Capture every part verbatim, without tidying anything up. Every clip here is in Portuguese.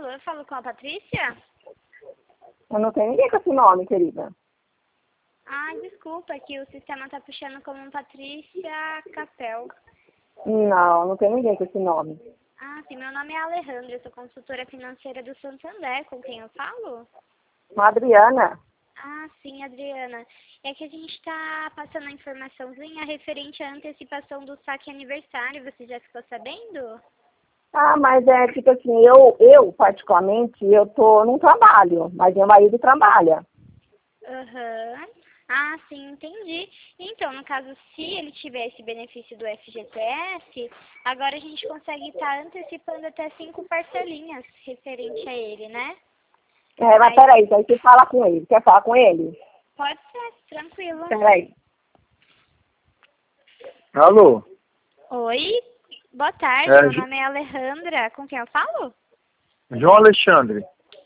Alô, eu falo com a Patrícia? Eu não tenho ninguém com esse nome, querida. Ai, desculpa, que o sistema tá puxando como Patrícia Capel. Não, não tem ninguém com esse nome. Ah, sim, meu nome é Alejandra, eu sou consultora financeira do Santander, com quem eu falo? Uma Adriana. Ah, sim, Adriana. É que a gente está passando a informaçãozinha referente à antecipação do saque aniversário, você já ficou sabendo? Ah, mas é tipo assim, eu, eu particularmente, eu tô num trabalho, mas meu marido trabalha. Aham. Ah, sim, entendi. Então, no caso, se ele tiver esse benefício do F G T S, agora a gente consegue estar antecipando até cinco parcelinhas referente a ele, né? É, mas Aí, peraí, aí você fala com ele. Quer falar com ele? pode ser, tranquilo. Peraí. Alô? Oi, boa tarde, É, meu Ju- nome é Alejandra, com quem eu falo? João Alexandre.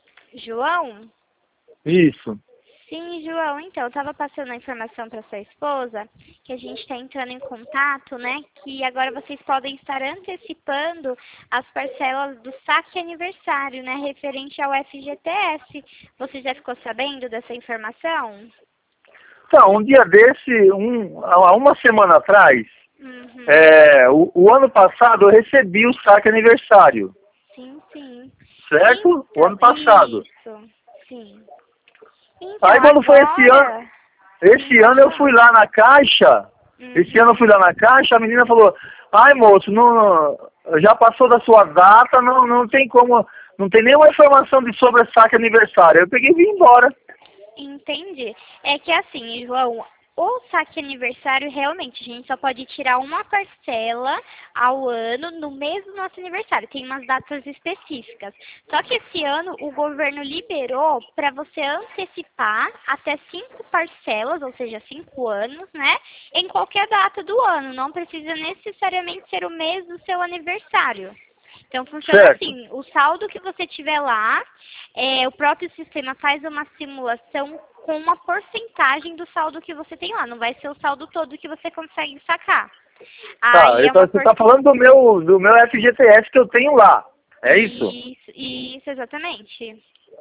João? Isso. Sim, João, então, eu estava passando a informação para sua esposa, que a gente está entrando em contato, né, que agora vocês podem estar antecipando as parcelas do saque aniversário, né, referente ao F G T S. Você já ficou sabendo dessa informação? Então, um dia desse, um, há uma semana atrás, Uhum. é, o, o ano passado eu recebi o saque aniversário, Sim, sim. certo? O ano passado. Isso, sim. Então, Aí quando foi esse ano, agora... esse Sim, ano pode eu falar. fui lá na caixa, esse ano eu Uhum. fui lá na caixa, a menina falou, ai moço, não, já passou da sua data, não, não tem como, não tem nenhuma informação de sobre o saque aniversário. Eu peguei e vim embora. Entendi. É que assim, João, o saque aniversário, realmente, a gente só pode tirar uma parcela ao ano no mês do nosso aniversário. Tem umas datas específicas. Só que esse ano o governo liberou para você antecipar até cinco parcelas, ou seja, cinco anos, né? Em qualquer data do ano. Não precisa necessariamente ser o mês do seu aniversário. Então, funciona Certo. assim, o saldo que você tiver lá, é, o próprio sistema faz uma simulação com uma porcentagem do saldo que você tem lá. Não vai ser o saldo todo que você consegue sacar. Tá, Aí é então uma você está porcentagem... falando do meu, do meu F G T S que eu tenho lá, é isso? Isso, isso, exatamente.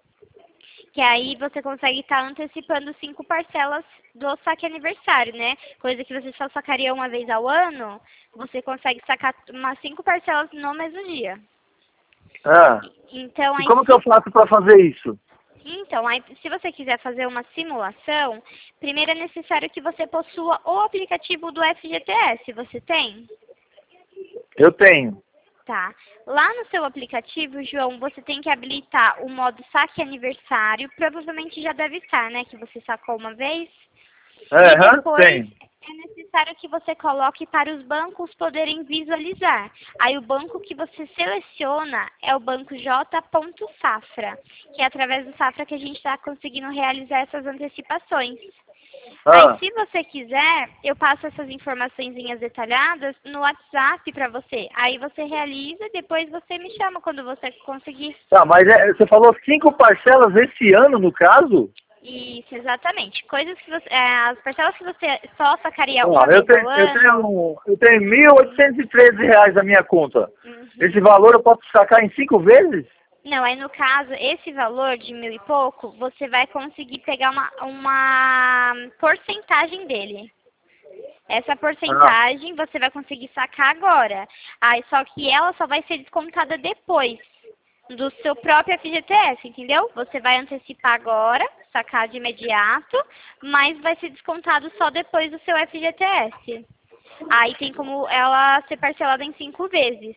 Que aí você consegue estar antecipando cinco parcelas do saque aniversário, né? Coisa que você só sacaria uma vez ao ano, você consegue sacar umas cinco parcelas no mesmo dia. Ah, Então, e aí como que se eu faço para fazer isso? Então, aí, se você quiser fazer uma simulação, primeiro é necessário que você possua o aplicativo do F G T S. Você tem? Eu tenho. Tá. Lá no seu aplicativo, João, você tem que habilitar o modo saque aniversário. Provavelmente já deve estar, né? Que você sacou uma vez. É, E aham, depois tenho. é necessário que você coloque para os bancos poderem visualizar. Aí o banco que você seleciona é o banco J. Safra, que é através do Safra que a gente está conseguindo realizar essas antecipações. Aí, Ah, se você quiser, eu passo essas informaçõezinhas detalhadas no WhatsApp para você. Aí você realiza e depois você me chama quando você conseguir. tá, mas é, você falou cinco parcelas esse ano, no caso? Isso, exatamente. Coisas que você, é, as parcelas que você só sacaria uma Ó, eu vez ao tenho, eu ano. tenho, eu tenho mil oitocentos e treze reais na minha conta. Esse Uhum. valor eu posso sacar em cinco vezes? Não, aí no caso, esse valor de mil e pouco, você vai conseguir pegar uma, uma porcentagem dele. Essa Ah, porcentagem você vai conseguir sacar agora. Aí só que ela só vai ser descontada depois do seu próprio F G T S, entendeu? Você vai antecipar agora, sacar de imediato, mas vai ser descontado só depois do seu F G T S. Aí tem como ela ser parcelada em cinco vezes.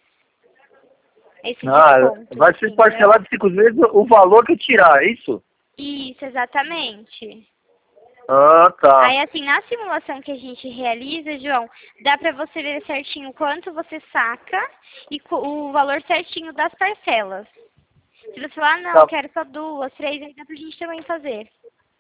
Esse ah, desconto, vai ser entendeu? parcelado cinco vezes o valor que eu tirar, é isso? Isso, exatamente. Ah, tá. Aí, assim, na simulação que a gente realiza, João, dá pra você ver certinho quanto você saca e co- o valor certinho das parcelas. Se você falar, ah, não, Tá, quero só duas, três, aí dá pra gente também fazer,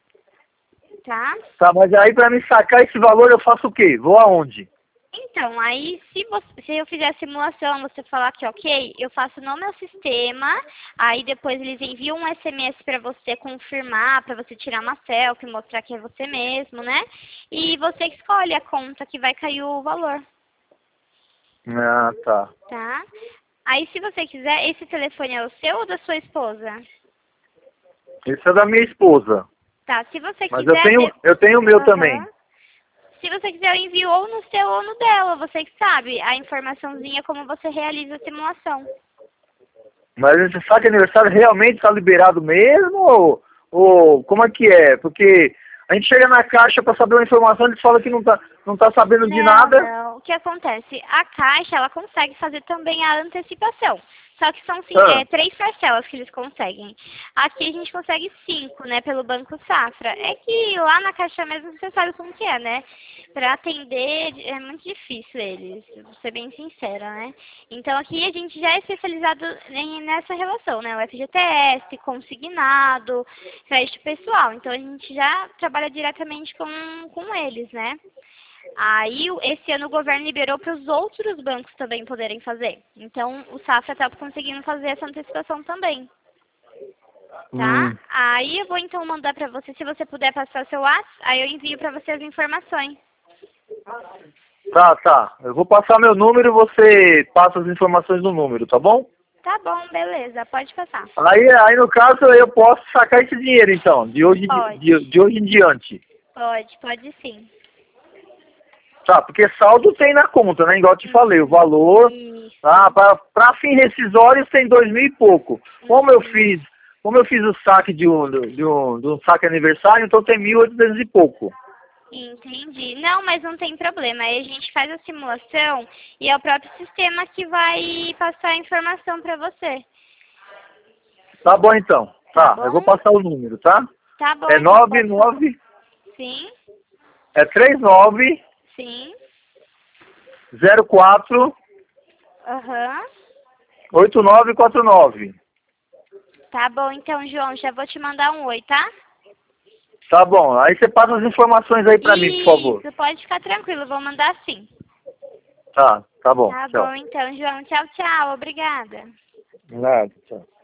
tá? tá, mas aí pra me sacar esse valor eu faço o quê? Vou aonde? Então, aí, se, você, se eu fizer a simulação, você falar que ok, eu faço no meu sistema, aí depois eles enviam um S M S para você confirmar, para você tirar uma selfie, mostrar que é você mesmo, né? E você que escolhe a conta que vai cair o valor, Ah, tá. tá? Aí, se você quiser, esse telefone é o seu ou da sua esposa? Esse é da minha esposa. Tá, se você Mas quiser... eu tenho, eu tenho o meu Aham. também. Se você quiser, eu envio ou no seu ou no dela. Você que sabe a informaçãozinha como você realiza a simulação. Mas esse saque aniversário realmente está liberado mesmo? Ou, ou como é que é? Porque a gente chega na caixa para saber uma informação, eles falam que não tá, não tá sabendo de Não, nada. não. O que acontece? A Caixa, ela consegue fazer também a antecipação. Só que são sim, Ah. é, três parcelas que eles conseguem. Aqui a gente consegue cinco, né, pelo Banco Safra. É que lá na Caixa mesmo você sabe como que é, né? Pra atender é muito difícil eles, vou ser bem sincera, né? Então aqui a gente já é especializado em, nessa relação, né? O F G T S, consignado, crédito pessoal. Então a gente já trabalha diretamente com, com eles, né? Aí, o- esse ano o governo liberou para os outros bancos também poderem fazer. Então, o Safra está conseguindo fazer essa antecipação também, tá? Hum. Aí, eu vou então mandar para você, se você puder passar seu WhatsApp, aí eu envio para você as informações. Tá, tá. Eu vou passar meu número e você passa as informações do número, tá bom? Tá bom, beleza, pode passar. Aí, aí no caso eu posso sacar esse dinheiro então, de hoje, em Pode. di- de, de hoje em diante. Pode, pode sim. Tá, porque saldo tem na conta, né? Igual eu te falei, o valor, Isso. tá? Para fins rescisórios tem dois mil e pouco. Como eu fiz, como eu fiz o saque de um, de um, de um saque aniversário, então tem mil e oitocentos e pouco. Entendi. Não, mas não tem problema. Aí a gente faz a simulação e é o próprio sistema que vai passar a informação para você. Tá bom então. Tá Tá, eu bom? vou passar o número, tá? Tá bom, É então nove pode nove, Sim, é três nove sim. zero quatro Aham. oito nove quatro nove. Tá bom, então, João, já vou te mandar um oi, tá? Tá bom, aí você passa as informações aí pra mim, por favor. Isso, pode ficar tranquilo, vou mandar sim. Tá, tá bom, Tá tchau. bom, então, João. Tchau, tchau. Obrigada. Nada, tchau.